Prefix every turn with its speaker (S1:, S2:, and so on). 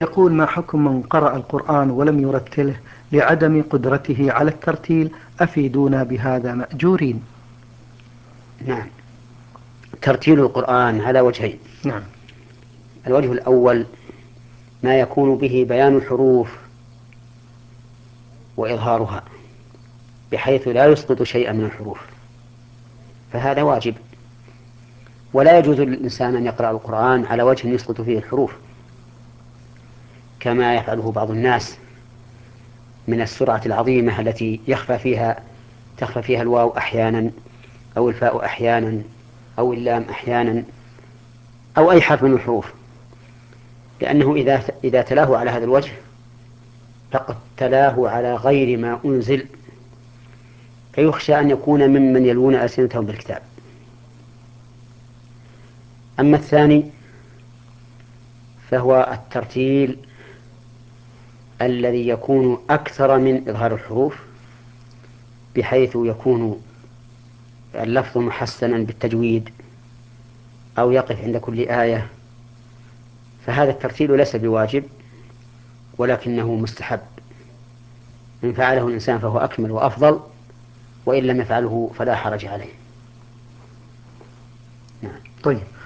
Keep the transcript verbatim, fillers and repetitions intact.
S1: يقول: ما حكم من قرأ القرآن ولم يرتله لعدم قدرته على الترتيل؟ أفيدونا بهذا مأجورين.
S2: نعم، ترتيل القرآن على وجهين.
S1: نعم.
S2: الوجه الأول ما يكون به بيان الحروف وإظهارها بحيث لا يسقط شيئا من الحروف، فهذا واجب، ولا يجوز للإنسان أن يقرأ القرآن على وجه يسقط فيه الحروف كما يفعله بعض الناس من السرعة العظيمة التي يخفى فيها تخفى فيها الواو أحيانا، أو الفاء أحيانا، أو اللام أحيانا، أو أي حرف من الحروف، لأنه إذا إذا تلاه على هذا الوجه فقد تلاه على غير ما أنزل، فيخشى أن يكون ممن يلوون ألسنتهم بالكتاب. أما الثاني فهو الترتيل الذي يكون أكثر من إظهار الحروف، بحيث يكون اللفظ محسنا بالتجويد أو يقف عند كل آية، فهذا الترتيل ليس بواجب ولكنه مستحب، إن فعله الإنسان فهو أكمل وأفضل، وإن لم يفعله فلا حرج عليه. نعم.
S1: طيب.